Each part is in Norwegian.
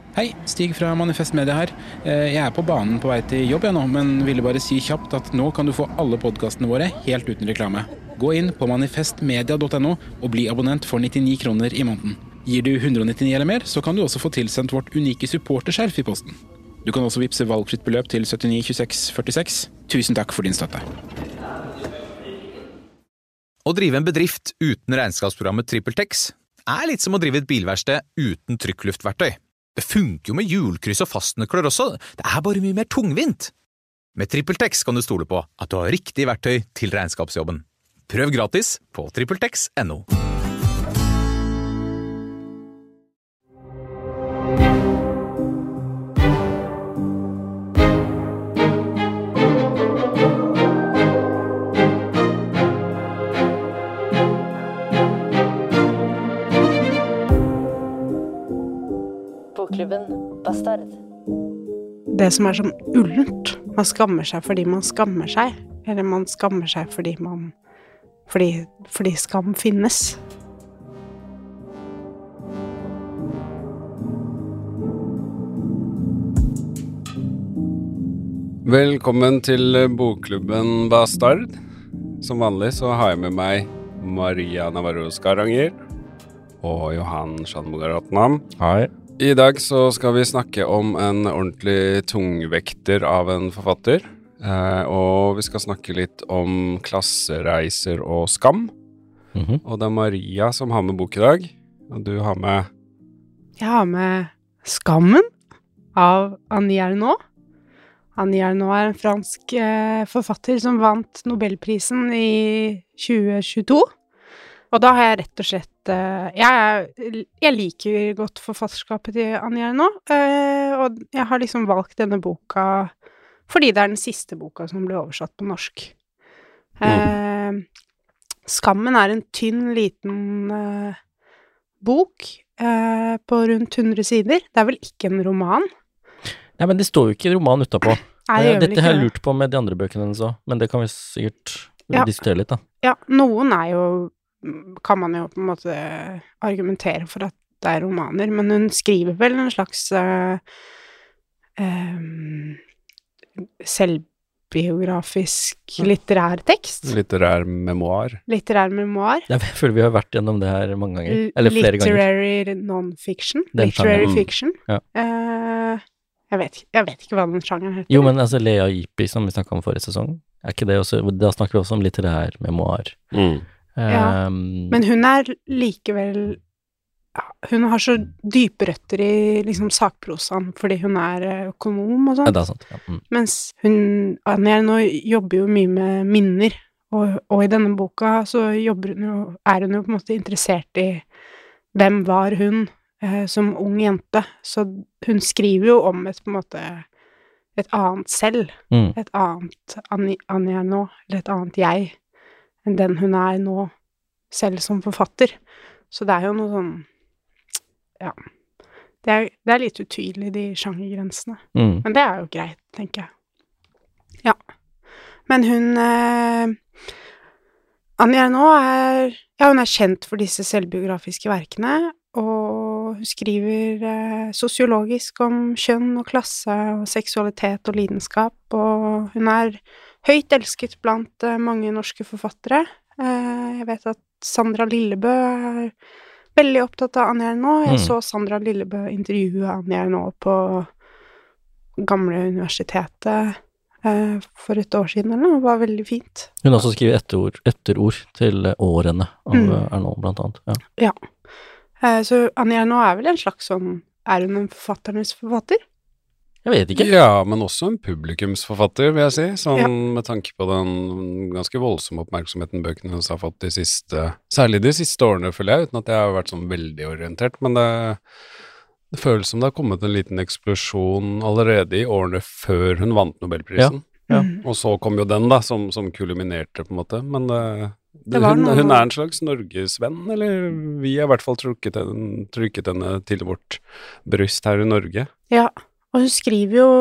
Hei, Stig fra Manifest Media her. Jeg på banen på vei til jobb nå, men ville bare si kjapt at nå kan du få alle podcastene våre helt uten reklame. Gå inn på manifestmedia.no og bli abonnent for 99 kroner i måneden. Gir du 199 eller mer, så kan du også få tilsendt vårt unike supporterskjerf i posten. Du kan også vippse valgfritt beløp til 792646. Tusen takk for din støtte. Å drive en bedrift uten regnskapsprogrammet TrippelTex litt som å drive et bilverksted uten trykkluftverktøy. Det funker jo med hjulkryss og fastnøkler også, det bare mye mer tungvint. Med TrippelTex kan du stole på at du har riktig verktøy til regnskapsjobben. Prøv gratis på trippeltex.no. Bokklubben Bastard. Det som sånn ullent. Man skammer seg fordi man skammer seg. Eller man skammer seg fordi skam finnes. Velkommen til Bokklubben Bastard. Som vanlig så har jeg med meg Maria Navarro Skaranger og Johan Shanmugaratnam. Hei. I dag så skal vi snakke om en ordentlig tungvekter av en forfatter, og vi skal snakke litt om klassereiser og skam. Og det Maria som har med bok i dag, og du har med... Jeg har med Skammen av Annie Ernaux. Annie Ernaux en fransk forfatter som vant Nobelprisen i 2022. Og da har jeg rett og slett jeg liker godt forfatterskapet til Annie Ernaux, og jeg har liksom valgt denne boka fordi det den siste boka som ble oversatt på norsk. Skammen en tynn, liten bok på rundt 100 sider. Det vel ikke en roman? Nei, men det står jo ikke roman utenpå. Nei, det Dette har jeg lurt på med de andre bøkene hennes også, men det kan vi sikkert diskutere litt da. Ja, noen jo kan man jo på en måte argumentere for at det romaner, men hun skriver vel en slags selvbiografisk litterær tekst. Litterær memoar. Jeg føler vi har vært gjennom det her mange ganger, eller flere ganger. Literary non-fiction. Literary fiction. Ja. Jeg vet ikke hva den sjangeren heter. Jo, men altså Lea Ypi, som vi snakket om forrige sesong, ikke det også? Da snakker vi også om litterær memoar. Ja, men hun likevel hun har så dype røtter i liksom sakprosaen, fordi hun økonom og sånt. Ja, det sant. Ja. Mens Annie Ernaux jobber jo mye med minner, og i denne boka så jobber hun jo, hun jo på en måte interessert i hvem var hun som ung jente, så hun skriver jo om på en måte et annet selv, et annet Annie Ernaux, eller et annet jeg, enn den hun nå selv som forfatter. Så det jo noe sånn, ja, det litt utydelig, de sjangergrensene. Men det jo greit, tenker jeg. Ja. Men hun, Annie Ernaux hun kjent for disse selvbiografiske verkene, og hun skriver sosiologisk om kjønn og klasse og seksualitet og lidenskap, og hun høyt elsket blant mange norske forfattere. Jeg vet at Sandra Lillebø veldig opptatt av Annie Ernaux. Jeg så Sandra Lillebø intervjue Annie Ernaux på gamle universitetet for et år siden, eller noe. Det var veldig fint. Hun har også skrevet etterord til årene av Ernaux, blant annet. Ja. Så Annie Ernaux vel en slags sånn, hun en forfatternes forfatter? Jeg vet ikke. Ja, men også en publikumsforfatter, vil jeg si. Sånn med tanke på den ganske voldsomme oppmerksomheten bøkene hennes har fått særlig de siste årene, føler jeg, uten at jeg har vært sånn veldig orientert. Men det føles som det har kommet en liten eksplosjon allerede i årene før hun vant Nobelprisen. Ja. Og så kom jo den da, som kulminerte på en måte. Men hun en slags norgesvenn, eller vi har i hvert fall trykket henne til vårt bryst her i Norge. Ja. Og hun skriver jo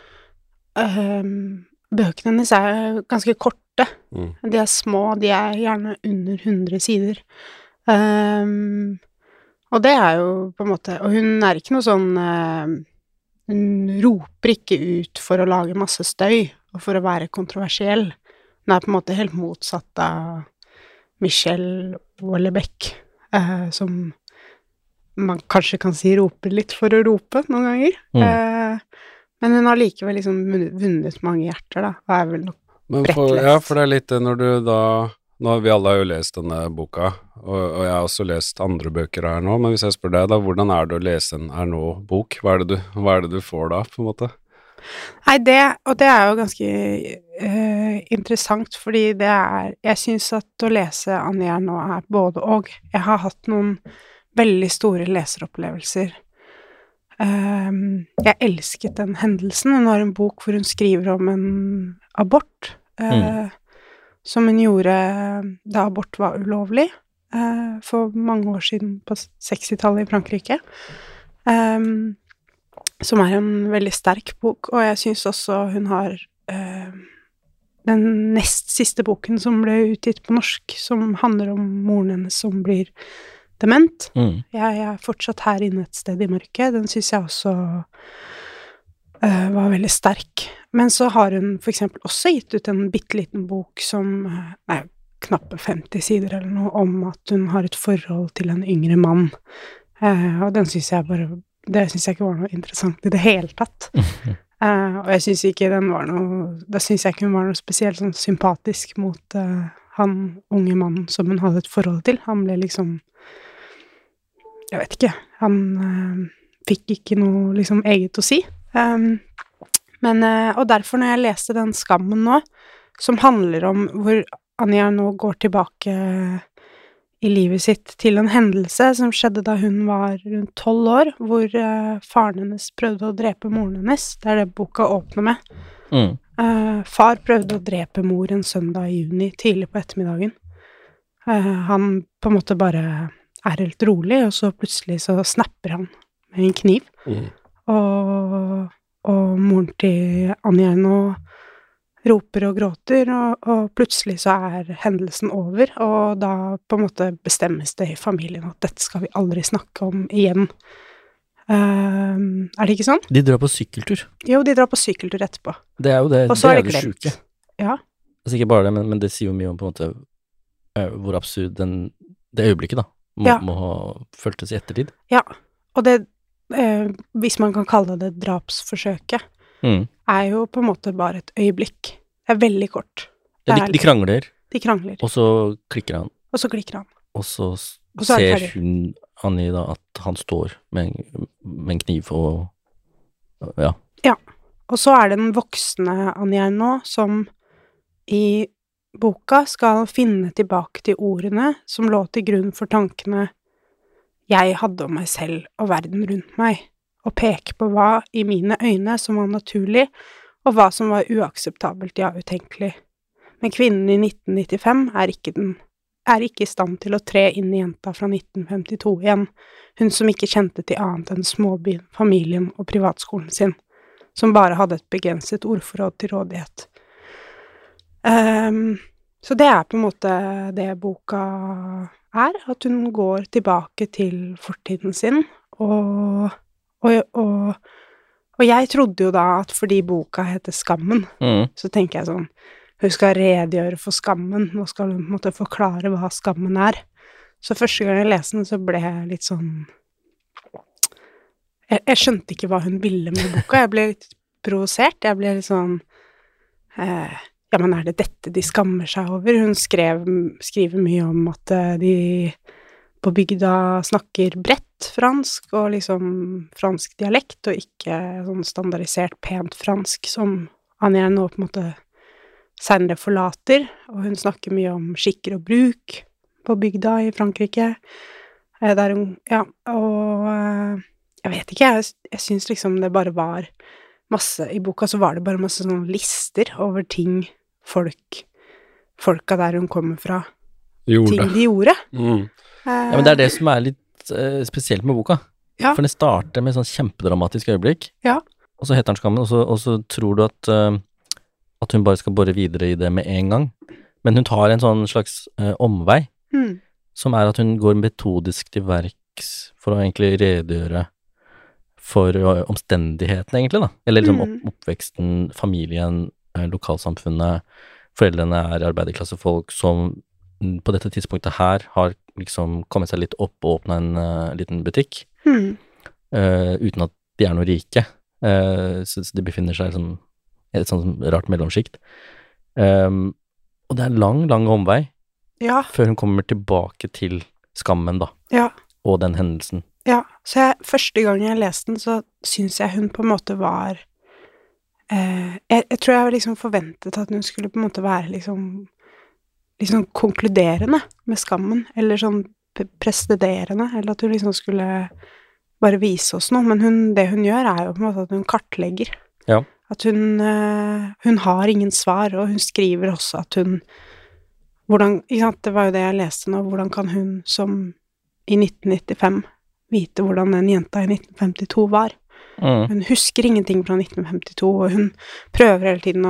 bøkene hennes ganske korte. De små, de gjerne under 100 sider. Og det er jo på en måte, og hun er ikke noe sånn, hun roper ikke ut for å lage masse støy, og for å være kontroversiell. Hun er på en måte helt motsatt av Michelle Houellebecq, som man kanskje kan si roper litt for å rope noen ganger. Men hun har likevel liksom vunnet mange hjerter da, og er vel nok bredt lest. Ja, for det er litt det når du da, vi alle har jo lest denne boka, og jeg har også lest andre bøker her nå, men hvis jeg spør deg da, hvordan er det å lese en her nå-bok? Hva er det du får da, på en måte? Nei, det er jo ganske interessant, fordi jeg synes at å lese Annie Ernaux nå er både og. Jeg har hatt noen veldig store leseropplevelser. Jeg elsket den hendelsen. Hun har en bok hvor hun skriver om en abort, som hun gjorde da abort var ulovlig, for mange år siden på 60-tallet i Frankrike, som er en veldig sterk bok, og jeg synes også hun har den nest siste boken som ble utgitt på norsk, som handler om moren hennes som blir dement. Jeg er fortsatt her inne et sted i mørket, den synes jeg også var veldig sterk. Men så har hun for eksempel også gitt ut en bitteliten bok som, knappe 50 sider eller noe, om at hun har et forhold til en yngre mann. Og den synes jeg det synes jeg ikke var noe interessant i det hele tatt. Og jeg synes ikke da synes jeg ikke hun var noe spesielt sånn sympatisk mot han unge mannen som hun hadde et forhold til. Han ble liksom, jeg vet ikke, han fikk ikke noe liksom eget å si. Og derfor når jeg leste den Skammen nå, som handler om hvor Annie Ernaux går tilbake i livet sitt til en hendelse som skjedde da hun var rundt 12 år, hvor faren hennes prøvde å drepe moren hennes. Det er det boka åpner med. Far prøvde å drepe mor en søndag i juni, tidlig på ettermiddagen. Han på en måte bare er helt rolig, og så plutselig så snapper han med en kniv. Og moren til Annie Ernaux roper og gråter, og plutselig så er hendelsen over, og da på en måte bestemmes det i familien at dette skal vi aldri snakke om igjen. Er det ikke sånn? De drar på sykkeltur. Jo, de drar på sykkeltur etterpå. Det er jo det, og så det er det sjuke. Ja. Altså ikke bare det, men det sier jo mye om på en måte hvor absurd det øyeblikket da må ha føltes i ettertid. Ja, og det hvis man kan kalle det drapsforsøket, er jo på en måte bare et øyeblikk. Det er veldig kort. De krangler. De krangler. Og så klikker han. Og så ser hun, Annie, da, at han står med en kniv og ja. Ja, og så er det den voksne Annie Ernaux som i boka skal finne tilbake til ordene som lå til grunn for tankene jeg hadde om meg selv og verden rundt meg, og peke på hva i mine øyne som var naturlig, og hva som var uakseptabelt, ja, utenkelig. Men kvinnen i 1995 er ikke i stand til å tre inn i jenta fra 1952 igjen, hun som ikke kjente til annet enn småbyen, familien og privatskolen sin, som bare hadde et begrenset ordforråd til rådighet. Så det er på en måte det boka at hun går tilbake til fortiden sin, og jeg trodde jo da at fordi boka heter Skammen, så tenker jeg sånn, hun skal redegjøre for skammen, nå skal hun på en måte forklare hva skammen er. Så første gang jeg leste den, så ble jeg litt sånn, jeg skjønte ikke hva hun ville med boka, jeg ble litt provosert, jeg ble litt sånn, ja, men er det dette de skammer seg over? Hun skriver mye om at de på bygda snakker bredt fransk, og liksom fransk dialekt, og ikke sånn standardisert pent fransk, som Annie Ernaux på en måte senere forlater, og hun snakker mye om skikker og bruk på bygda i Frankrike, der hun, ja, og jeg vet ikke, jeg synes liksom det bare var masse, i boka så var det bare masse sånne lister over ting folka der hun kommer fra, ting de gjorde. Ja, men det er det som er litt spesielt med boka. Ja. For det starter med sånn kjempedramatisk øyeblikk, og så heter den Skammen, og så tror du at hun bare skal bore videre i det med en gang. Men hun tar en sånn slags omvei, som er at hun går metodisk til verks for å egentlig redegjøre for omstendighetene, egentlig, da. Eller liksom oppveksten, familien, lokalsamfunnet, foreldrene arbeiderklassefolk som på dette tidspunktet her har liksom kommet seg litt opp og åpnet en liten butikk, uten at de noe rike, så de befinner seg som et sånt rart mellomskikt. Og det lang omvei før hun kommer tilbake til skammen, da, og den hendelsen. Ja, så første gang jeg leste den, så synes jeg hun på en måte var jeg tror jeg liksom forventet at hun skulle på en måte være liksom konkluderende med skammen, eller sånn prestederende, eller at hun liksom skulle bare vise oss noe, men det hun gjør jo på en måte at hun kartlegger. Ja. At hun har ingen svar, og hun skriver også at ikke sant, det var jo det jeg leste nå, hvordan kan hun som i 1995 vite hvordan den jenta i 1952 var? Hun husker ingenting fra 1952, og hun prøver hele tiden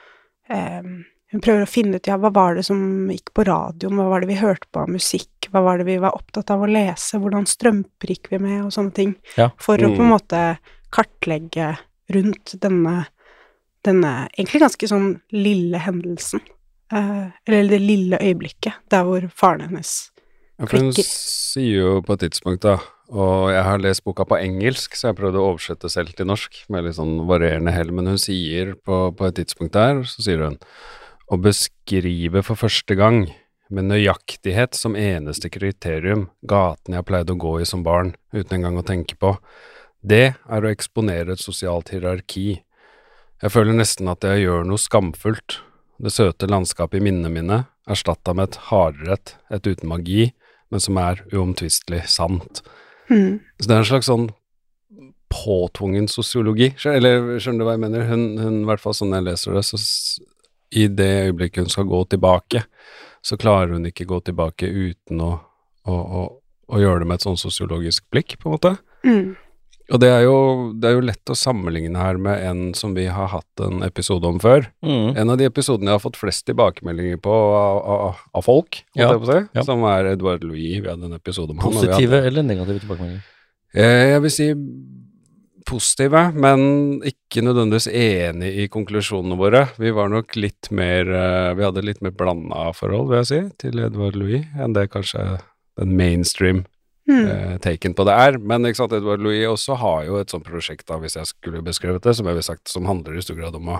hun prøver å finne ut, hva var det som gikk på radioen, hva var det vi hørte på av musikk, hva var det vi var opptatt av å lese, hvordan strømper gikk vi med, og sånne ting, for å på en måte kartlegge rundt denne egentlig ganske sånn lille hendelsen, eller det lille øyeblikket, der hvor faren hennes klikker. Hun sier jo på et tidspunkt da, og jeg har lest boka på engelsk, så jeg prøvde å oversette selv til norsk, med litt sånn varierende hell, men hun sier på et tidspunkt der, så sier hun, å beskrive for første gang, med nøyaktighet som eneste kriterium, gaten jeg pleide å gå i som barn, uten engang å tenke på, det å eksponere et sosialt hierarki. Jeg føler nesten at jeg gjør noe skamfullt. Det søte landskapet i minnene mine, erstattet med et hardrett, et uten magi, men som uomtvistelig sant. Så det en slags sånn påtvungen sosiologi, eller skjønner du hva jeg mener? Hun i hvert fall sånn jeg leser det, så i det øyeblikket hun skal gå tilbake, så klarer hun ikke gå tilbake uten å gjøre det med et sånn sosiologisk blikk, på en måte. Og det er jo lett å sammenligne her med en som vi har hatt en episode om før. En av de episodene jeg har fått flest tilbakemeldinger på av folk, som Edouard Louis. Vi hadde en episode om han. Positive eller negative tilbakemeldinger? Jeg vil si positive, men ikke nødvendigvis enig i konklusjonene våre. Vi var nok vi hadde litt mer blandet forhold, vil jeg si, til Edouard Louis, enn det kanskje den mainstream taken på det men ikke sant, Edouard Louis også har jo et sånt prosjekt da, hvis jeg skulle beskrevet det, som jeg vil sagt, som handler i stor grad om å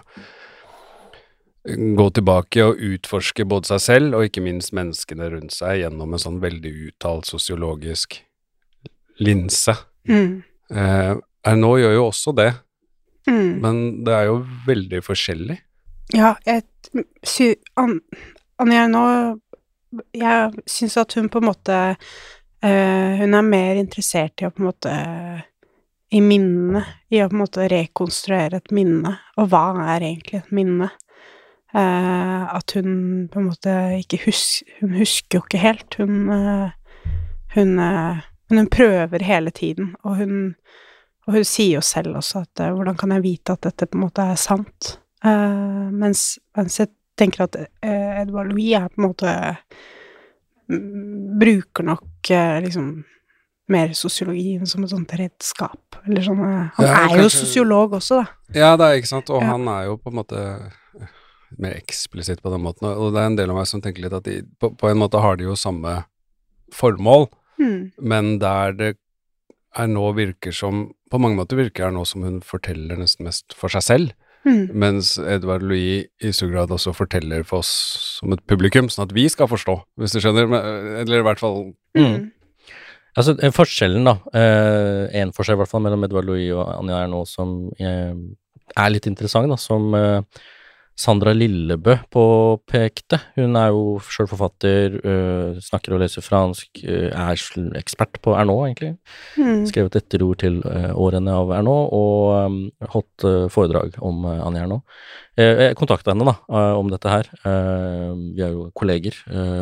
gå tilbake og utforske både seg selv og ikke minst menneskene rundt seg gjennom en sånn veldig uttalt sosiologisk linse. Nå gjør jo også det, men det jo veldig forskjellig. Ja, Anja nå, jeg synes at hun på en måte hun mer interessert i å på en måte i minnene, i å på en måte rekonstruere et minne, og hva egentlig et minne? At hun på en måte ikke hun husker jo ikke helt, hun prøver hele tiden, og hun sier jo selv også at hvordan kan jeg vite at dette på en måte sant? Mens jeg tenker at Edouard Louis på en måte bruker nok liksom mer sosiologien som et sånt redskap, eller sånn, han jo sosiolog også da. Ja, det ikke sant, og han jo på en måte mer eksplisitt på den måten, og det en del av meg som tenker litt at de, på en måte har de jo samme formål, men der det nå virker som, på mange måter virker det nå som hun forteller nesten mest for seg selv, mens Edouard Louis i så grad også forteller for oss som et publikum, sånn at vi skal forstå, hvis du skjønner, eller i hvert fall Altså, forskjellen da, en forskjell i hvert fall mellom Edouard Louis og Anja Ernaux som litt interessant da, som Sandra Lillebø påpekte. Hun jo selv forfatter, snakker og leser fransk, ekspert på Ernaux egentlig. Skrevet etterord til årene av Ernaux og holdt foredrag om Anja Ernaux. Jeg kontaktet henne da, om dette her. Vi jo kolleger,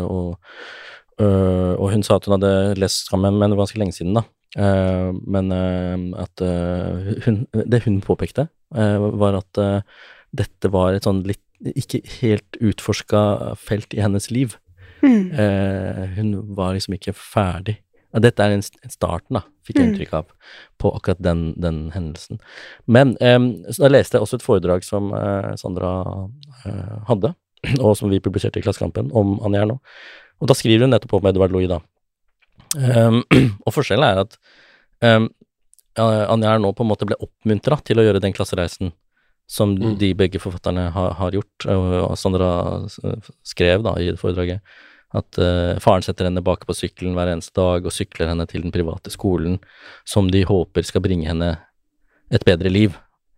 og hun sa at hun hadde lest Skammen, men det var ganske lenge siden da. Men at det hun påpekte var at dette var et sånn litt ikke helt utforsket felt i hennes liv. Hun var liksom ikke ferdig Dette en starten, da, fikk jeg inntrykk av, på akkurat den hendelsen. Men så da leste jeg også et foredrag som Sandra hadde, og som vi publiserte i Klassekampen, om Annie Ernaux. Og da skriver hun nettopp om Edvard Louis, da. Og forskjellen at Annie Ernaux på en måte ble oppmuntret til å gjøre den klassereisen som de begge forfatterne har gjort, og Sandra skrev da i foredraget, at faren setter henne bak på sykkelen hver eneste dag og sykler henne til den private skolen som de håper skal bringe henne et bedre liv.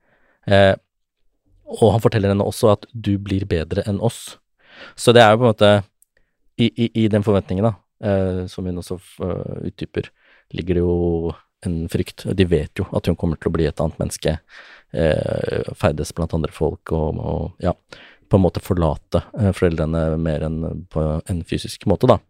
Og han forteller henne også at du blir bedre enn oss. Så det jo på en måte i den forventningen da, som hun også uttyper, ligger det jo en frykt. De vet jo at hun kommer til å bli et annet menneske, ferdes blant andre folk og ja, på en måte forlate foreldrene mer enn på en fysisk måte, da.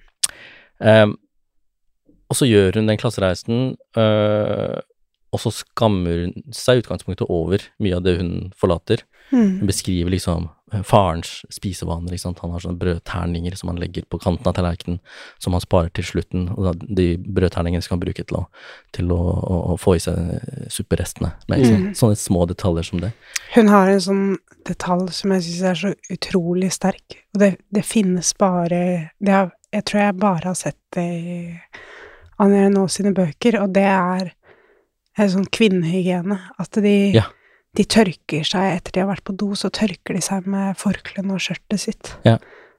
Og så gjør hun den klassereisen, og så skammer hun seg i utgangspunktet over mye av det hun forlater. Hun beskriver liksom farens spisevaner, ikke sant? Han har sånne brødterninger som han legger på kanten av tallerkenen, som han sparer til slutten, og de brødterningene skal han bruke til å få i seg supperestene. Med sånne små detaljer som det. Hun har en sånn detalj som jeg synes så utrolig sterk, og det finnes bare, jeg tror jeg bare har sett det i Annie Ernaux sine bøker, og det en sånn kvinnehygiene, at de tørker seg etter de har vært på do, så tørker de seg med forklen og skjørtet sitt. Ja.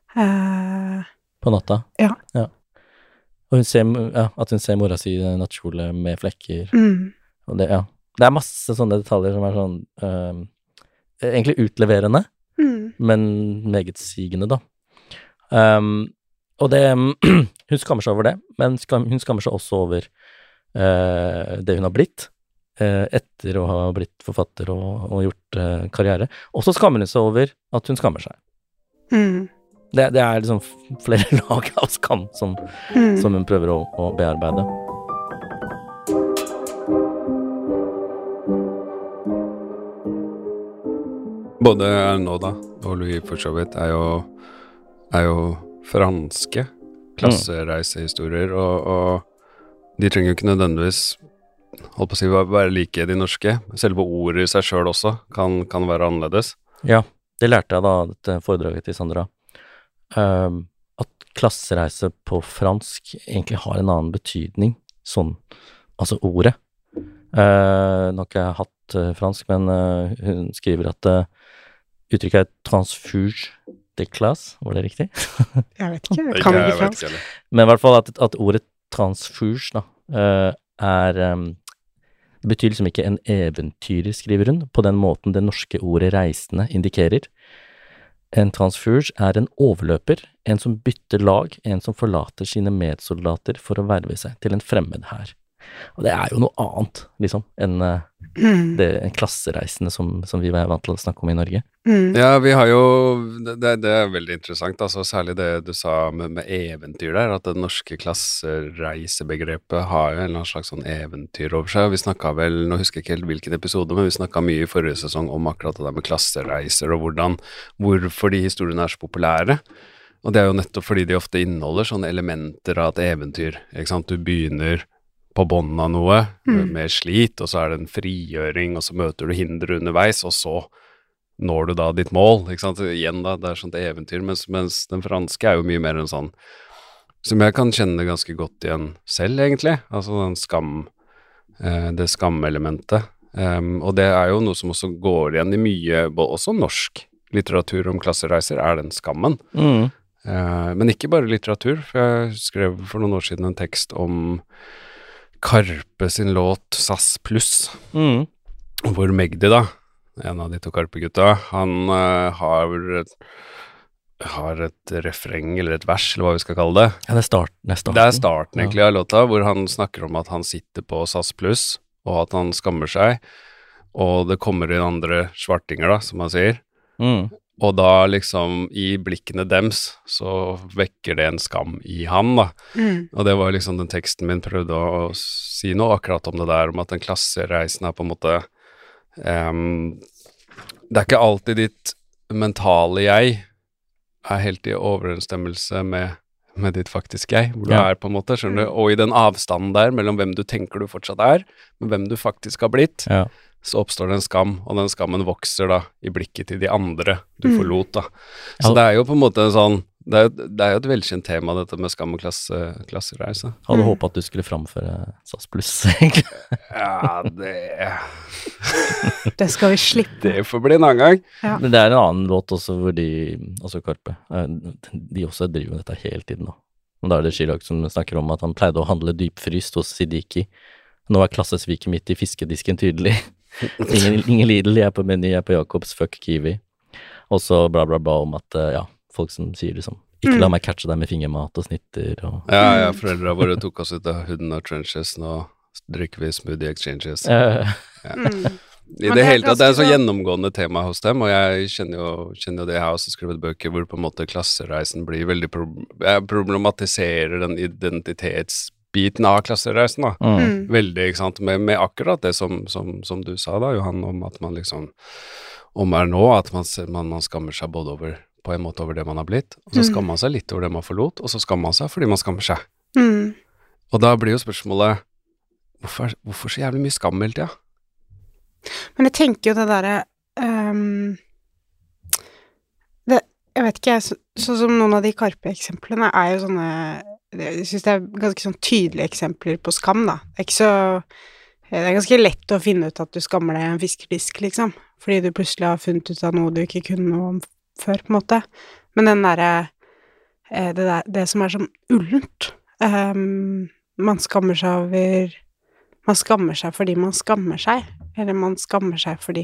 På natta? Ja. Og at hun ser mora si i nattkjole med flekker. Og det masse sånne detaljer som sånn egentlig utleverende, men meget sigende da. Og det, hun skammer seg over det, men hun skammer seg også over det hun har blitt, etter å ha blitt forfatter og gjort karriere. Og så skammer hun seg over at hun skammer seg. Det liksom flere lag av skam som hun prøver å bearbeide. Både Ernaux da, og Louis for så vidt er jo franske klassereisehistorier, og de trenger jo ikke nødvendigvis holdt på å si være like de norske. Selve ordet i seg selv også kan være annerledes. Ja, det lærte jeg da, dette foredraget til Sandra. At klassereise på fransk egentlig har en annen betydning, sånn, altså ordet. Nå har ikke jeg hatt fransk, men hun skriver at uttrykket transfuge de classe, var det riktig? Jeg vet ikke, jeg kan ikke fransk. Men i hvert fall at ordet transfuge da, det betyr liksom ikke en eventyrer, skriver hun, på den måten det norske ordet reisende indikerer. En transfuge en overløper, en som bytter lag, en som forlater sine medsoldater for å verve seg til en fremmed hær. Og det jo noe annet, liksom, enn en klassereisende som vi vant til å snakke om i Norge. Ja, vi har jo, det veldig interessant, altså særlig det du sa med eventyr der, at det norske klassereisebegrepet har jo en eller annen slags sånn eventyr over seg. Vi snakket vel, nå husker jeg ikke helt hvilken episode, men vi snakket mye i forrige sesong om akkurat det der med klassereiser, og hvorfor de historiene så populære. Og det jo nettopp fordi de ofte inneholder sånne elementer av et eventyr, ikke sant? Du begynner på bånden av noe, med slit, og så det en frigjøring, og så møter du hinder underveis, og så når du da ditt mål, ikke sant? Igjen da, det sånt eventyr, mens den franske jo mye mer en sånn, som jeg kan kjenne ganske godt igjen selv, egentlig. Altså den det skamelementet. Og det jo noe som også går igjen i mye, også norsk litteratur om klassereiser, den skammen. Men ikke bare litteratur, for jeg skrev for noen år siden en tekst om Karpe sin låt SAS Plus, hvor Magdi da, en av de to Karpe-gutta, han har et refreng eller et vers, eller hva vi skal kalle det. Ja, det starten. Det starten egentlig av låta, hvor han snakker om at han sitter på SAS Plus, og at han skammer seg, og det kommer inn andre svartinger da, som han sier. Og da liksom i blikkene dems så vekker det en skam i han da. Og det var liksom den teksten min prøvde å si noe akkurat om det der, om at den klassereisen på en måte det ikke alltid ditt mentale jeg helt i overensstemmelse med med ditt faktiske jeg, hvor du på en måte, skjønner du, og i den avstanden der mellom hvem du tenker du fortsatt men hvem du faktisk har blitt, så oppstår det en skam, og den skammen vokser da i blikket til de andre du forlot da. Så det jo på en måte en sånn, det jo et velkjent tema dette med skam og klassereise. Hadde håpet at du skulle framføre SAS Plus, egentlig. Ja, det skal vi slippe. Det får bli en annen gang. Ja. Men det en annen låt også hvor altså Karpe, de også driver med dette hele tiden da. Og da det Chirag som snakker om at han pleide å handle dypfryst hos Siddiqui. Nå klassesviket mitt i fiskedisken tydelig. Ingen Lidl, jeg på Meny, jeg på Jacobs, fuck Kiwi. Og så bla bla bla om at, folk som sier liksom, ikke la meg catche deg med fingermat og snitter. Og ja, foreldre våre tok oss ut av hooden og trenches, nå drikker vi smoothie exchanges. I det hele tatt, det så gjennomgående tema hos dem, og jeg kjenner jo det, jeg har også skrevet bøker hvor på en måte klassereisen blir veldig jeg problematiserer den identitetsbiten av klassereisen da, veldig, ikke sant, med akkurat det som du sa da, Johan, om at man liksom, nå, at man skammer seg både over, på en måte over det man har blitt, og så skammer man seg litt over det man forlot, og så skammer man seg fordi man skammer seg. Og da blir jo spørsmålet, hvorfor så jævlig mye skam hele tida? Men jeg tenker jo det der, jeg vet ikke, sånn som noen av de Karpe-eksemplene jo sånne, jeg synes det ganske sånn tydelige eksempler på skam da. Det ganske lett å finne ut at du skammer deg i en fiskedisk, liksom, fordi du plutselig har funnet ut av noe du ikke kunne noe om før, på en måte. Men den der, det som sånn ullent, man skammer seg over, man skammer seg fordi man skammer seg, eller man skammer seg fordi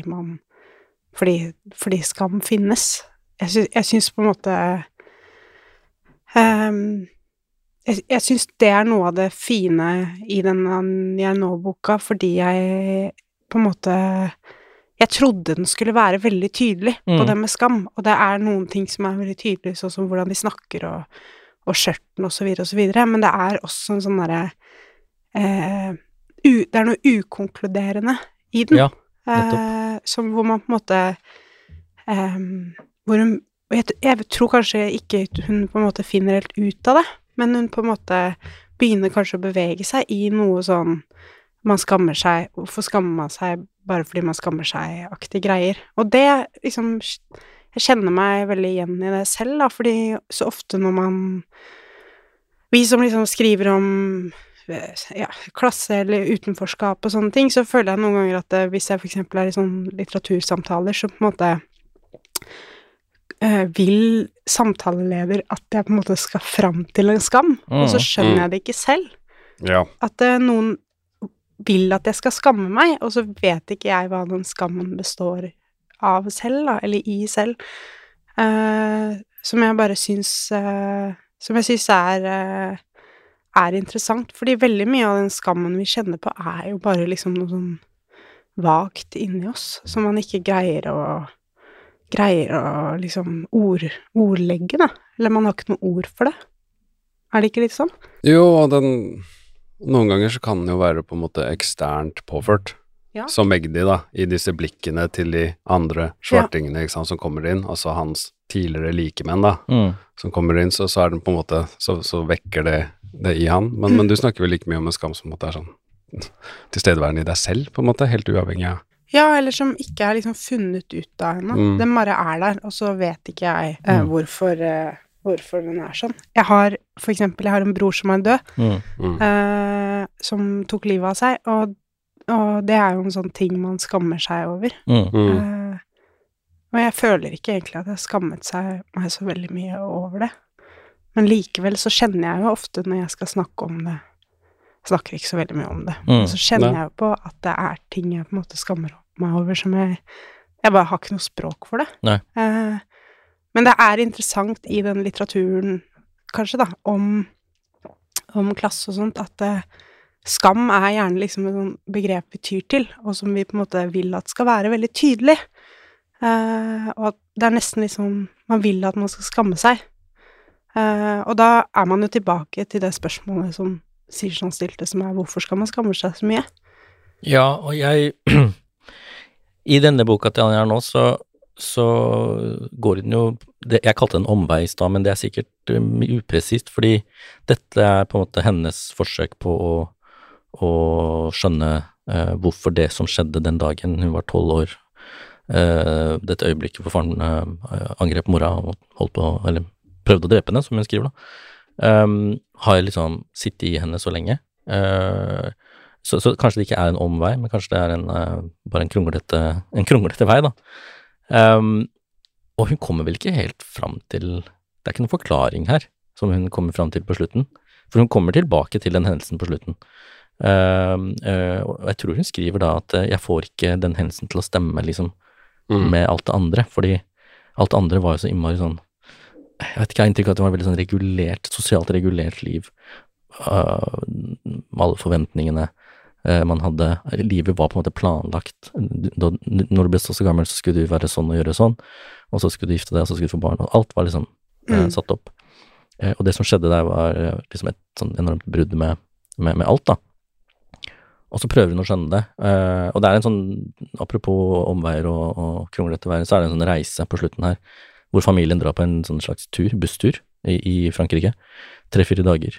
skam finnes. Jeg synes på en måte, jeg synes det noe av det fine i denne jeg nå-boka, fordi jeg på en måte, jeg trodde den skulle være veldig tydelig på det med skam, og det noen ting som veldig tydelig, sånn som hvordan de snakker og skjørten og så videre, men det også en sånn derre, det noe ukonkluderende i den, som hvor man på en måte, hvor hun, jeg tror kanskje ikke hun på en måte finner helt ut av det, men hun på en måte begynner kanskje å bevege seg i noe sånn, man skammer seg, hvorfor skammer man seg bare fordi man skammer seg-aktige greier. Og det liksom, jeg kjenner meg veldig igjen i det selv da, fordi så ofte når vi som liksom skriver om klasse eller utenforskap og sånne ting, så føler jeg noen ganger at hvis jeg for eksempel i sånne litteratursamtaler, så på en måte vil samtaleleder at jeg på en måte skal fram til en skam, og så skjønner jeg det ikke selv. At noen vil at jeg skal skamme meg, og så vet ikke jeg hva den skammen består av selv, da, eller i selv, som jeg bare synes, som jeg synes interessant, fordi veldig mye av den skammen vi kjenner på jo bare liksom noe sånn vagt inni oss, som man ikke greier å liksom ordlegge, da. Eller man har ikke noe ord for det. Det ikke litt sånn? Jo, og noen ganger så kan den jo være på en måte eksternt påført, som Magdi da, i disse blikkene til de andre svartingene, ikke sant, som kommer inn, altså hans tidligere likemenn da, som kommer inn, så den på en måte, så vekker det i han, men du snakker vel like mye om en skam som måtte sånn tilstedeværende i deg selv, på en måte, helt uavhengig av. Ja, eller som ikke liksom funnet ut av henne. Den bare der, og så vet ikke jeg hvorfor den sånn. Jeg har en bror som død, som tok livet av seg, og det jo en sånn ting man skammer seg over. Og jeg føler ikke egentlig at jeg skammet meg så veldig mye over det. Men likevel så kjenner jeg jo ofte når jeg skal snakke om det, jeg snakker ikke så veldig mye om det, men så kjenner jeg jo på at det ting jeg på en måte skammer meg over, som jeg bare har ikke noe språk for det. Men det interessant i den litteraturen, kanskje da, om klasse og sånt, at skam gjerne liksom et sånt begrep vi tyr til, og som vi på en måte vil at skal være veldig tydelig. Og at det nesten liksom, man vil at man skal skamme seg. Og da man jo tilbake til det spørsmålet som Sirsson stilte, som hvorfor skal man skamme seg så mye? Ja, og jeg i denne boka til Anja nå, så så går den jo jeg kalte det en omvei I stad, men det sikkert upresist, fordi dette på en måte hennes forsøk på å skjønne hvorfor det som skjedde den dagen hun var 12 år, dette øyeblikket hvor faren angrep mora og holdt på, eller prøvde å drepe henne, som hun skriver da, har liksom sittet I henne så lenge. Så kanskje det ikke en omvei, men kanskje det bare en kronglete vei da. Og hun kommer vel ikke helt fram til, det ikke noen forklaring her, som hun kommer fram til på slutten, for hun kommer tilbake til den hendelsen på slutten. Og jeg tror hun skriver da at jeg får ikke den hendelsen til å stemme liksom med alt det andre, fordi alt det andre var jo så innmari sånn, jeg vet ikke, jeg har inntrykk av at det var veldig sånn regulert, sosialt regulert liv, med alle forventningene man hadde, livet var på en måte planlagt, når du ble så gammel så skulle du være sånn og gjøre sånn, og så skulle du gifte deg, og så skulle du få barn, og alt var liksom satt opp. Og det som skjedde der var liksom et sånn enormt brudd med alt da. Og så prøver hun å skjønne det, og det en sånn, apropos omveier og kronglete veier, så det en sånn reise på slutten her, hvor familien drar på en sånn slags busstur I Frankrike, 3-4 dager,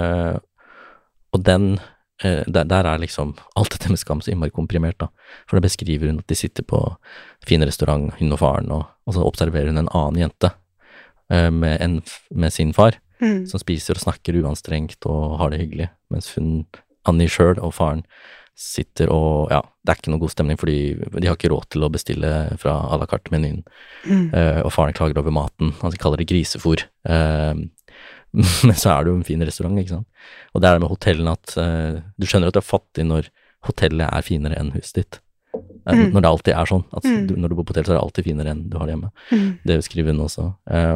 og der liksom alt dette med skam så innmari komprimert da, for da beskriver hun at de sitter på fin restaurant, hun og faren, og så observerer hun en annen jente med sin far, som spiser og snakker uanstrengt og har det hyggelig, mens Annie selv og faren sitter og, ja, det ikke noe god stemning, fordi de har ikke råd til å bestille fra à la carte menyen, og faren klager over maten, han kaller det grisefôr, men så det jo en fin restaurant, ikke sant? Og det det med hotellene at du skjønner at du fattig når hotellet finere enn huset ditt. Når det alltid sånn, at når du bor på hotell så det alltid finere enn du har det hjemme. Det skriver hun også.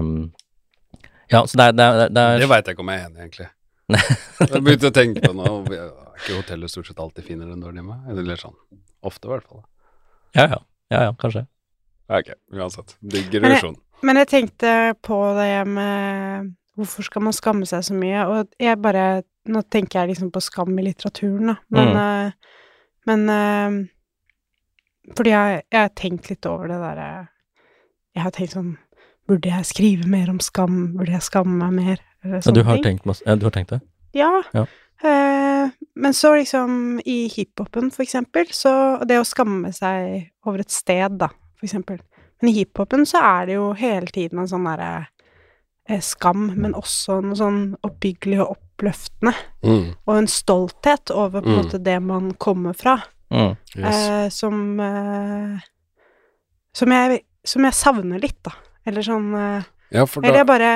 Ja, så det Det vet jeg ikke om jeg enig, egentlig. Jeg begynte å tenke på nå, ikke hotellet stort sett alltid finere enn du har det hjemme? Eller sånn, ofte I hvert fall. Ja, kanskje. Ok, uansett. Digger revisjon. Men jeg tenkte på det med hvorfor skal man skamme seg så mye, og nå tenker jeg liksom på skam I litteraturen da, men fordi jeg har tenkt litt over det der, jeg har tenkt sånn, burde jeg skrive mer om skam, burde jeg skamme meg mer, eller sånne ting. Du har tenkt det? Ja. Men så liksom I hiphopen for eksempel, så det å skamme seg over et sted da, for eksempel, men I hiphopen så det jo hele tiden en sånn der skam, men også noe sånn oppbyggelig og oppløftende, og en stolthet over på en måte det man kommer fra, Yes. som jeg savner litt da, eller sånn, Ja, for eller jeg bare,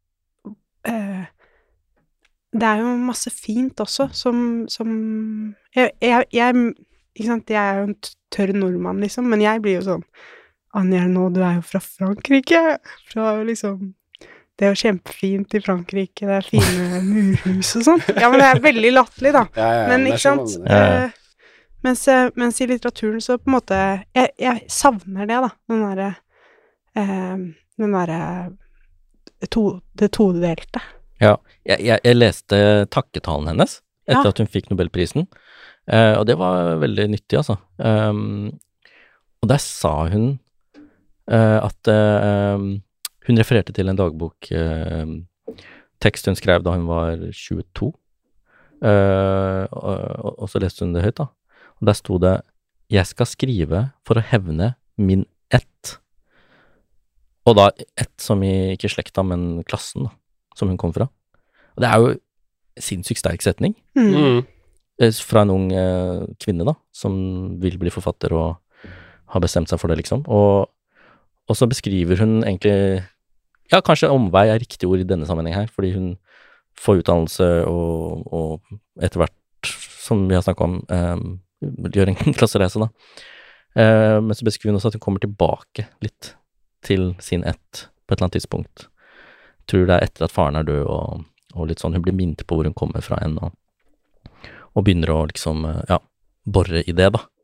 det jo masse fint også, som jeg ikke sant, jeg jo en tørr nordmann liksom, men jeg blir jo sånn, Anja, nå, du jo fra Frankrike, fra liksom, det jo kjempefint I Frankrike, det fine murhus og sånn. Ja, men det veldig latterlig da. Men ikke sant? Mens I litteraturen så på en måte, jeg savner det da, det todelte. Ja, jeg leste takketalen hennes etter at hun fikk Nobelprisen, og det var veldig nyttig, altså. Og der sa hun at hun refererte til en dagbok tekst hun skrev da hun var 22 og så leste hun det høyt da og der sto det jeg skal skrive for å hevne min ett og da ett som I ikke slekta men klassen da, som hun kom fra og det jo sinnssykt sterk setning fra en ung kvinne da som vil bli forfatter og har bestemt seg for det liksom og så beskriver hun egentlig, ja, kanskje omvei riktig ord I denne sammenhengen her, fordi hun får utdannelse og etter hvert, som vi har snakket om, gjør en klassereise da. Men så beskriver hun også at hun kommer tilbake litt til sin ett på et eller annet tidspunkt. Tror det etter at faren død og litt sånn, hun blir minnet på hvor hun kommer fra henne og begynner å liksom, ja, borre I det da.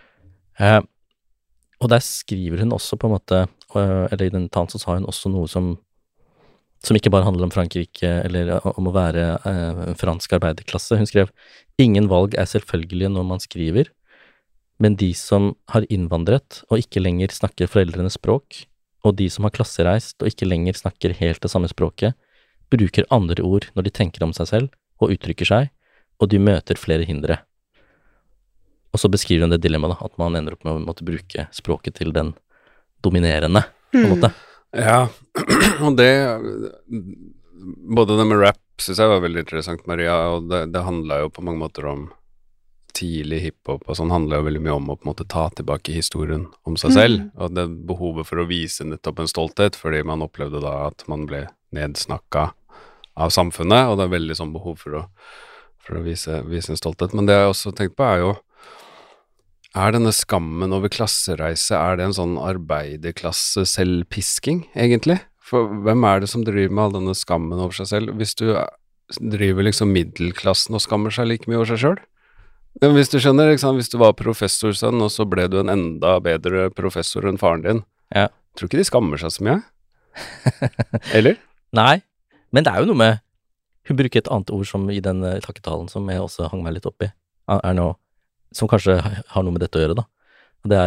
Og der skriver hun også på en måte, eller I den tann så sa hun også noe som ikke bare handler om Frankrike, eller om å være en fransk arbeiderklasse. Hun skrev, ingen valg selvfølgelige når man skriver, Men de som har innvandret og ikke lenger snakker foreldrenes språk, og de som har klassereist og ikke lenger snakker helt det samme språket, bruker andre ord når de tenker om seg selv og uttrykker seg, og de møter flere hindre. Og så beskriver hun det dilemmaet da, at man ender opp med å måtte bruke språket til den dominerende, på en måte. Ja, og det, både det med rap synes jeg var veldig interessant, Maria, og det handlet jo på mange måter om tidlig hiphop, og sånn handler jo veldig mye om å på en måte ta tilbake historien om seg selv, og det behovet for å vise nettopp en stolthet, fordi man opplevde da at man ble nedsnakket av samfunnet, og det veldig sånn behov for å vise en stolthet. Men det jeg også tenkt på jo, denne skammen over klassereise, det en sånn arbeiderklasse selvpisking, egentlig? For hvem det som driver med all denne skammen over seg selv? Hvis du driver liksom middelklassen og skammer seg like mye over seg selv? Ja, hvis du skjønner, ikke sant? Hvis du var professorsønn, og så ble du en enda bedre professor enn faren din, tror ikke de skammer seg så mye? Eller? Nei, men det jo noe med, hun bruker et annet ord som i den takketalen som jeg også hang meg litt opp i, nå, som kanskje har noe med dette å gjøre da. Og det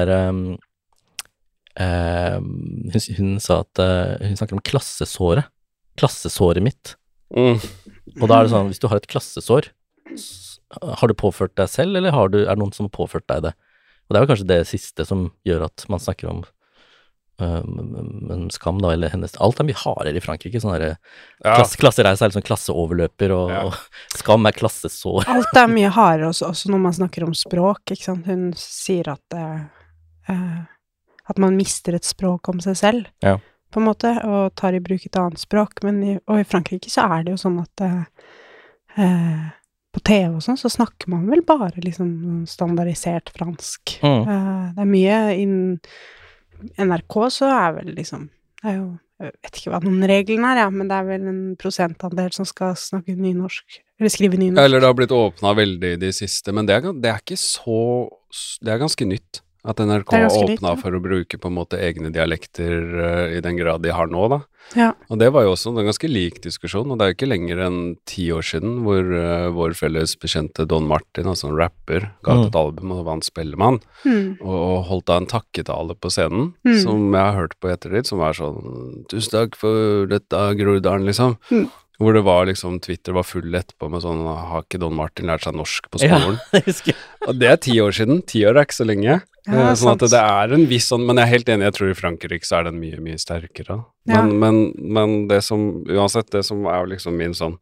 hun sa at hun snakker om klassesåret mitt. Og da det sånn, hvis du har et klassesår, har du påført deg selv, eller det noen som har påført deg det? Og det vel kanskje det siste som gjør at man snakker om skam da, eller hennes, alt mye hardere i Frankrike, sånn der klassereise litt sånn klasseoverløper, og skam klassesår. Alt mye hardere også når man snakker om språk, ikke sant? Hun sier at man mister et språk om seg selv, på en måte, og tar i bruk et annet språk, og i Frankrike så det jo sånn at på TV og sånn, så snakker man vel bare liksom standardisert fransk. Det mye innen NRK, så vel liksom, det jo, jeg vet ikke hva noen reglene men det vel en prosentandel som skal snakke nynorsk, eller skrive nynorsk. Eller det har blitt åpnet veldig de siste, men det ikke så, det ganske nytt. At NRK åpnet for å bruke på en måte egne dialekter i den grad de har nå da. Ja. Og det var jo også en ganske lik diskusjon, og det jo ikke lenger enn 10 år siden hvor vår felles bekjente Don Martin, altså en rapper, ga ut et album og var en spellemann, og holdt da en takketale på scenen, som jeg har hørt på ettertid, som var sånn, tusen takk for dette, Groruddalen, liksom. Hvor det var liksom, Twitter var full etterpå med sånn, har ikke Don Martin lært seg norsk på skolen? Ja, jeg husker. Og det 10 år siden, 10 år ikke så lenge. Sånn at det en viss sånn, men jeg helt enig, jeg tror i Frankrike så den mye, mye sterkere. Men det som, uansett, det som liksom min sånn,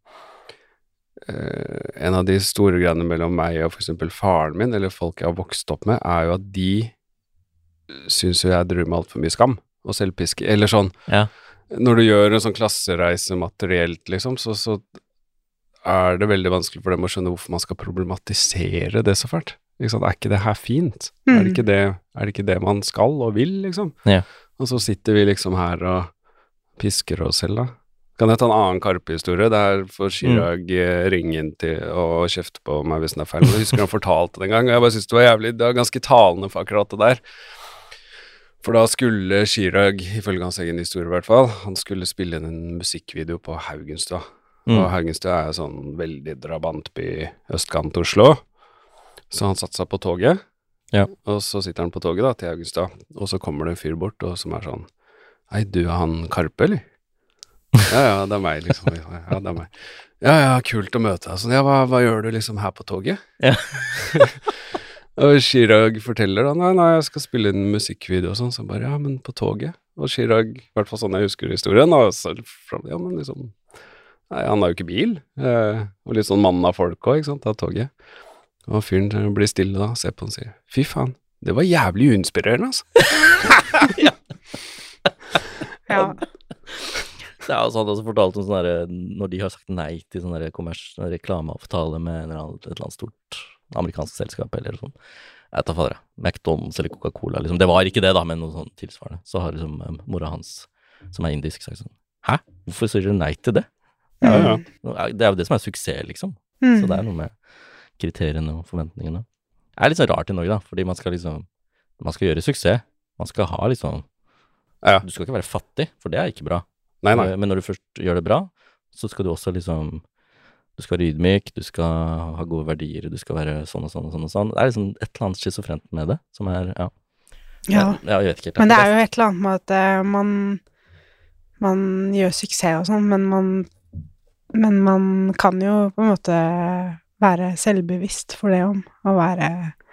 en av de store greiene mellom meg og for eksempel faren min, eller folk jeg har vokst opp med, jo at de synes jo jeg driver med alt for mye skam og selvpiske, eller sånn. Når du gjør en sånn klassereise materielt, liksom, så det veldig vanskelig for dem å skjønne hvorfor man skal problematisere det så fælt. Liksom, ikke det her fint? Det ikke det man skal og vil, liksom? Ja. Og så sitter vi liksom her og pisker oss selv, da. Kan jeg ta en annen Karpe-historie? Der får Chirag ringe inn til og kjefte på meg hvis den feil. Men jeg husker han fortalte det en gang, og jeg bare synes det var ganske talende for akkurat det der. For da skulle Chirag, ifølge hans egen historie i hvert fall, han skulle spille inn en musikkvideo på Haugenstua. Og Haugenstua en sånn veldig drabantby østkant Oslo. Så han satte seg på toget, og så sitter han på toget da, til Haugenstua, og så kommer det en fyr bort, og som sånn, «Hei, du han Karpe, eller?» Ja, det meg, liksom. Ja, det meg. Ja, kult å møte deg. Sånn, ja, hva gjør du liksom her på toget? Ja. Og Chirag forteller da, nei, jeg skal spille inn musikkvideo og sånn, så bare, ja, men på toget. Og Chirag, i hvert fall sånn jeg husker historien, og så, ja, men liksom, nei, han har jo ikke bil, og litt sånn mann av folk også, ikke sant, av toget. Og fyren blir stille da, ser på han og sier, fy faen, det var jævlig uinspirerende, altså. Ja. Det altså han også fortalt om sånn der, når de har sagt nei til sånn reklameavtale med et eller annet stort amerikansk selskap eller sånn, jeg tar fader, McDonald's eller Coca-Cola, liksom. Det var ikke det da, men noe sånn tilsvarende. Så har liksom mora hans, som indisk, sagt sånn, hæ? Hvorfor sier dere nei til det? Ja. Det jo det som suksess, liksom. Så det noe med kriteriene og forventningene. Det litt sånn rart i Norge da, fordi man skal liksom, man skal gjøre suksess, man skal ha liksom, du skal ikke være fattig, for det ikke bra. Nei. Men når du først gjør det bra, så skal du også liksom Du skal være ydmyk, du skal ha gode verdier, du skal være sånn og sånn og sånn og sånn. Det liksom et eller annet schizofrent med det, som ja. Jeg vet ikke helt. Men det jo et eller annet med at man gjør suksess og sånn, men man kan jo på en måte være selvbevisst for det om å være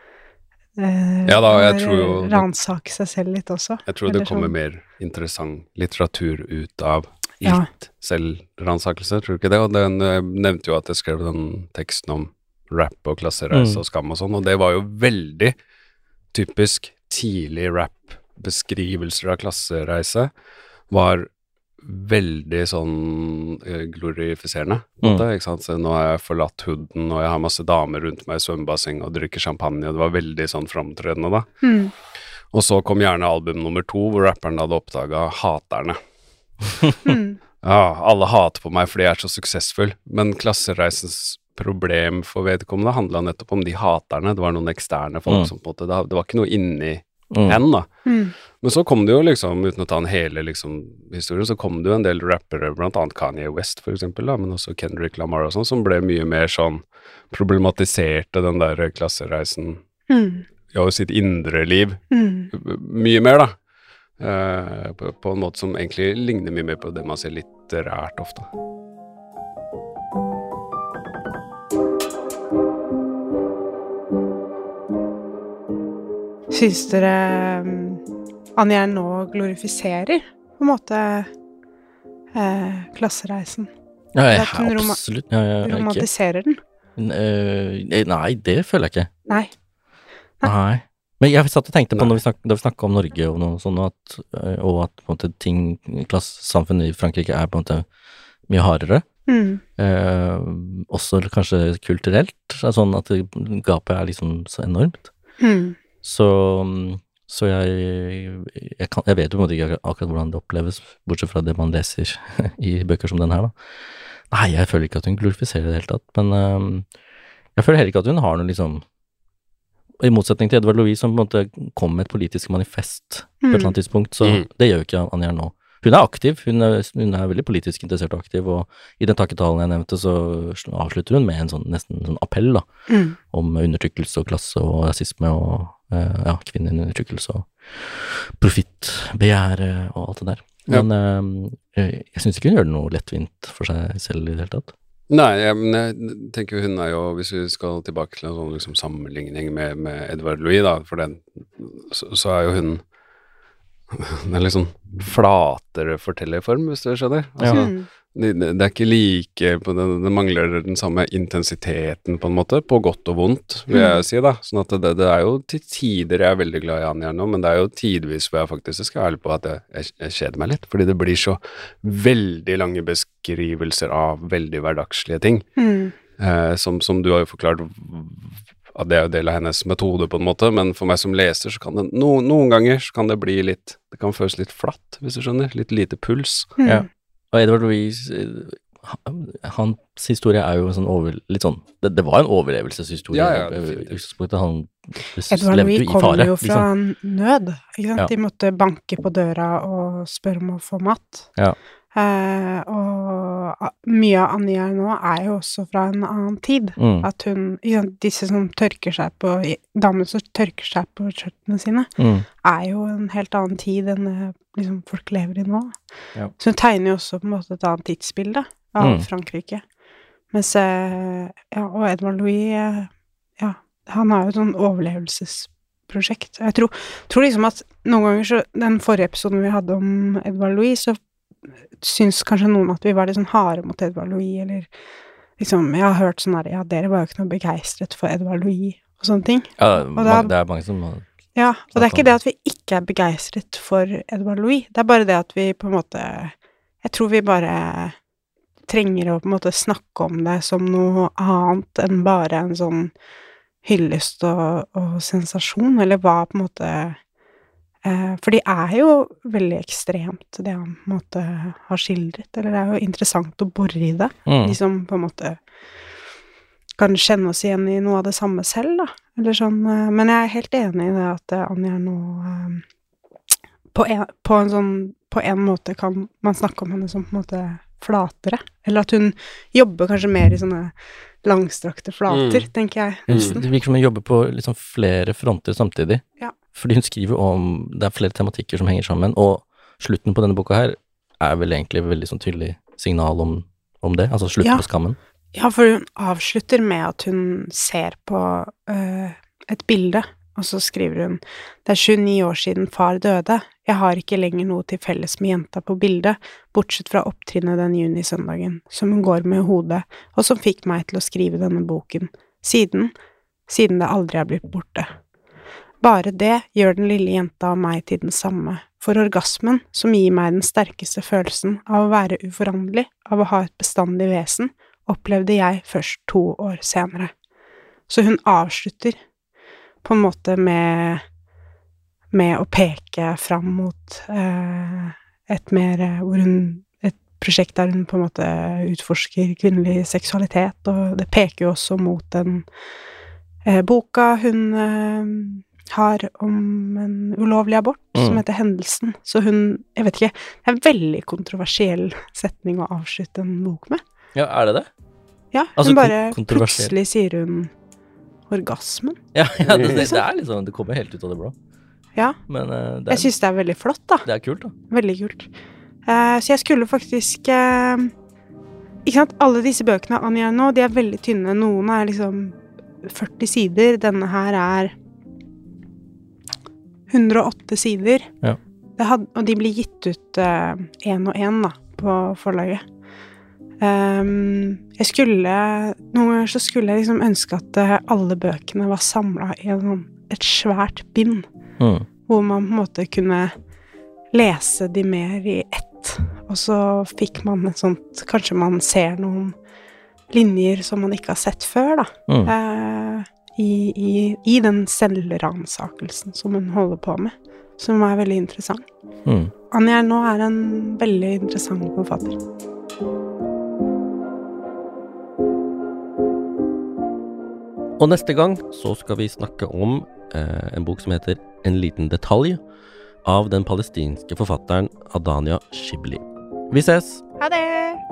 jeg tror jo ransake seg selv litt også. Jeg tror det kommer mer interessant litteratur ut av litt selvransakelse, tror du ikke det? Og den nevnte jo at jeg skrev den teksten om rap og klassereise og skam og sånn, og det var jo veldig typisk tidlig rap-beskrivelser av klassereise, var veldig sånn glorifiserende, ikke sant? Så nå har jeg forlatt hooden, og jeg har masse damer rundt meg i svømmebasseng og drikker champagne, og det var veldig sånn framtredende da. Og så kom gjerne album nummer 2, hvor rapperen hadde oppdaget haterne. Ja, alle hater på meg fordi jeg så suksessfull, men klassereisens problem for vedkommende handlet nettopp om de haterne. Det var noen eksterne folk som på en måte, det var ikke noe inni hen da. Men så kom det jo liksom, uten å ta en hele liksom historien, så kom det jo en del rappere, blant annet Kanye West for eksempel da, men også Kendrick Lamar og sånn, som ble mye mer sånn, problematiserte den der klassereisen og sitt indre liv mye mer da. På en måte som egentlig ligner mye mer på det man ser litterært ofte. Syns dere Annie nå glorifiserer på en måte klassereisen? Ja, absolutt. Romantiserer den? Nei, det føler jeg ikke. Nei. Men jeg satt og tenkte på da vi snakket om Norge og noe sånt, og at på en måte klassesamfunnet i Frankrike på en måte mye hardere. Også kanskje kulturelt, sånn at gapet liksom så enormt. Så jeg vet jo på en måte ikke akkurat hvordan det oppleves, bortsett fra det man leser i bøker som den her da. Nei, jeg føler ikke at hun glorifiserer det helt tatt, men jeg føler heller ikke at hun har noe liksom, i motsetning til Edvard Louis som på en måte kom med et politisk manifest på et eller annet tidspunkt, så det gjør jo ikke Annie nå. Hun aktiv, hun veldig politisk interessert og aktiv, og i den takketalen jeg nevnte, så avslutter hun med en sånn, nesten en sånn appell da, om undertrykkelse og klasse og rasisme og kvinneundertrykkelse og profittbegjær og alt det der. Men jeg synes ikke hun gjør det noe lettvint for seg selv i det hele tatt. Nei, men jeg tenker hun jo, hvis vi skal tilbake til en sånn liksom sammenligning med Edvard Louis da, for den, så jo hun det litt sånn flatere fortellerform, hvis du skjønner. Altså, det ikke like, det mangler den samme intensiteten på en måte, på godt og vondt, vil jeg si da. Sånn at det jo til tider jeg veldig glad i Annie nå, men det jo tidvis hvor jeg faktisk skal være ærlig på at jeg kjeder meg litt, fordi det blir så veldig lange beskrivelser av veldig hverdagslige ting, som du har jo forklart at det jo del av hennes metode på en måte, men for meg som leser så kan det, noen ganger så kan det bli litt, det kan føles litt flatt, hvis du skjønner, litt lite puls. Ja, og Edvard Louis, hans historie jo en sånn litt sånn, det var en overlevelseshistorie. Edvard Louis kom jo fra nød, ikke sant? De måtte banke på døra og spørre om å få mat. Og mye av Annie nå jo også fra en annen tid, at hun, disse som tørker seg på, damene som tørker seg på skjørtene sine, jo en helt annen tid enn liksom, folk lever i nå. Så hun tegner jo også på en måte et annet tidsbilde av Frankrike. Mens, og Edvard Louis, han jo et sånn overlevelsesprosjekt. Jeg tror liksom at noen ganger så, den forrige episoden vi hadde om Edvard Louis, så syns kanskje noen at vi var litt sånn harde mot Edvard Louis, eller liksom, jeg har hørt sånn der, dere var jo ikke noe begeistret for Edvard Louis, og sånne ting. Ja, det mange som har... Ja, og det ikke det at vi ikke begeistret for Edvard Louis, det bare det at vi på en måte, jeg tror vi bare trenger å på en måte snakke om det som noe annet enn bare en sånn hyllest og sensasjon, eller hva på en måte... For de jo veldig ekstremt, det han på en måte har skildret, eller det jo interessant å bore i det, de som på en måte kan kjenne oss igjen i noe av det samme selv, da, eller sånn, men jeg helt enig i det at Annie nå, på en måte kan man snakke om henne som på en måte flatere. Eller at hun jobber kanskje mer i sånne langstrakte flater, tenker jeg. Det virker som hun jobber på liksom flere fronter samtidig. Ja. Fordi hun skriver om, det flere tematikker som henger sammen, og slutten på denne boka her vel egentlig veldig sånn tydelig signal om det, altså slutten på skammen. Ja, for hun avslutter med at hun ser på et bilde, og så skriver hun, det 29 år siden far døde, jeg har ikke lenger noe til felles med jenta på bildet, bortsett fra opptrinnet den junisøndagen, som hun går med i hodet, og som fikk meg til å skrive denne boken, siden det aldri har blitt borte. Bare det gjør den lille jenta og meg til den samme, for orgasmen, som gir meg den sterkeste følelsen av å være uforanderlig, av å ha et bestandig vesen, opplevde jeg først 2 år senere. Så hun avslutter på en måte med å peke fram mot et prosjekt der hun på en måte utforsker kvinnelig seksualitet, og det peker jo også mot den boka hun har om en ulovlig abort, som heter Hendelsen. Så jeg vet ikke, det en veldig kontroversiell setning å avslutte en bok med. Ja, det det? Ja, altså, hun bare plutselig sier hun orgasmen. Ja, det liksom, det kommer helt ut av det blå. Ja, men jeg synes det veldig flott da. Det kult da. Veldig kult. Så jeg skulle faktisk, ikke sant, alle disse bøkene av Anja nå, de veldig tynne. Noen liksom 40 sider, denne her 108 sider. Ja. Og de blir gitt ut 1 og 1 da, på forlaget. Noen ganger så skulle jeg liksom ønske at alle bøkene var samlet i et svært bind, hvor man på en måte kunne lese de mer i ett, og så fikk man et sånt, kanskje man ser noen linjer som man ikke har sett før da, i den selvransakelsen som hun holder på med, som veldig interessant. Anja nå en veldig interessant forfatter. Og neste gang så skal vi snakke om en bok som heter En liten detalj av den palestinske forfatteren Adania Shibli. Vi ses! Ha det!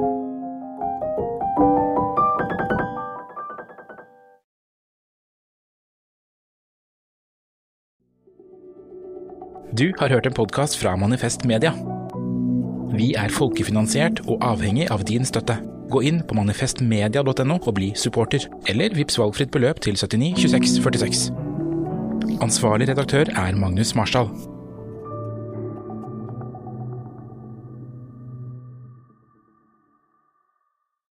Du har hørt en podcast fra Manifest Media. Vi folkefinansiert og avhengig av din støtte. Gå inn på manifestmedia.no og bli supporter, eller vips valgfritt beløp til 79 26 46. Ansvarlig redaktør Magnus Marsdal.